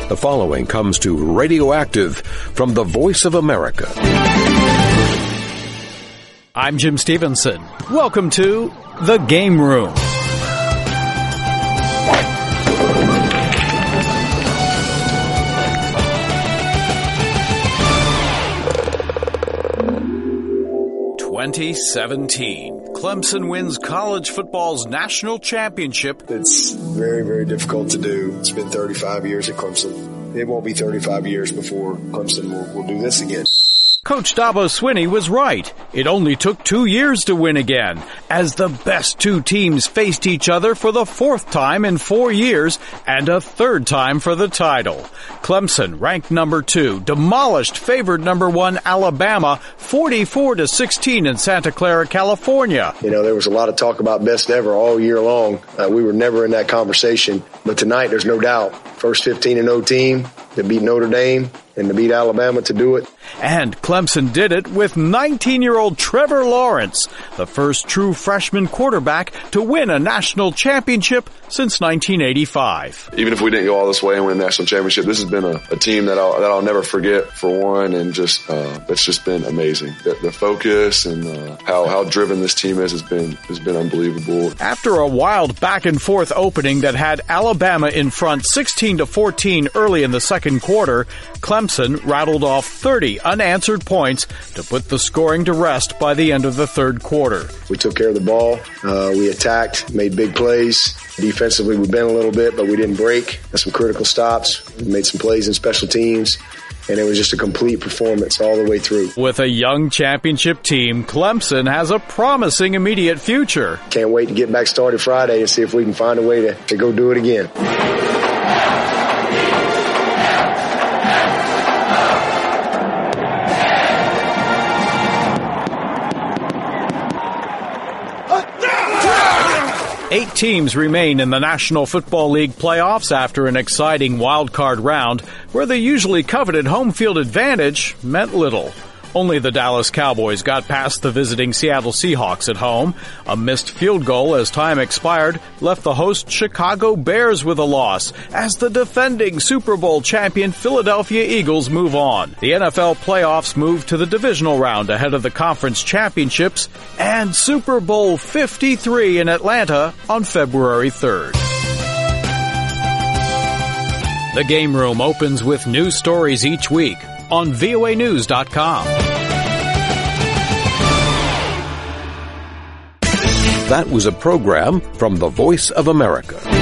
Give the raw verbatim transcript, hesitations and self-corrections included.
The following comes to Radioactive from the Voice of America. I'm Jim Stevenson. Welcome to The Game Room. twenty seventeen. Clemson wins college football's national championship. It's very, very difficult to do. It's been thirty-five years at Clemson. It won't be thirty-five years before Clemson will, will do this again. Coach Dabo Swinney was right. It only took two years to win again, as the best two teams faced each other for the fourth time in four years and a third time for the title. Clemson, ranked number two, demolished favored number one Alabama forty-four to sixteen in Santa Clara, California. You know, there was a lot of talk about best ever all year long. Uh, we were never in that conversation. But tonight, there's no doubt, first fifteen and oh team to beat Notre Dame and to beat Alabama to do it. And Clemson did it with nineteen-year-old Trevor Lawrence, the first true freshman quarterback to win a national championship since nineteen eighty-five. Even if we didn't go all this way and win a national championship, this has been a, a team that I'll, that I'll never forget, for one, and just uh, it's just been amazing. The, the focus and uh, how how driven this team is has been has been unbelievable. After a wild back and forth opening that had Alabama in front sixteen to fourteen early in the second quarter, Clemson rattled off thirty unanswered points to put the scoring to rest by the end of the third quarter. We took care of the ball. Uh, we attacked, made big plays. Defensively, we bent a little bit, but we didn't break. Had some critical stops. We made some plays in special teams. And it was just a complete performance all the way through. With a young championship team, Clemson has a promising immediate future. Can't wait to get back started Friday and see if we can find a way to, to go do it again. Eight teams remain in the National Football League playoffs after an exciting wild-card round where the usually coveted home field advantage meant little. Only the Dallas Cowboys got past the visiting Seattle Seahawks at home. A missed field goal as time expired left the host Chicago Bears with a loss as the defending Super Bowl champion Philadelphia Eagles move on. The N F L playoffs move to the divisional round ahead of the conference championships and Super Bowl fifty-three in Atlanta on February third. The Game Room opens with news stories each week on V O A news dot com. That was a program from the Voice of America.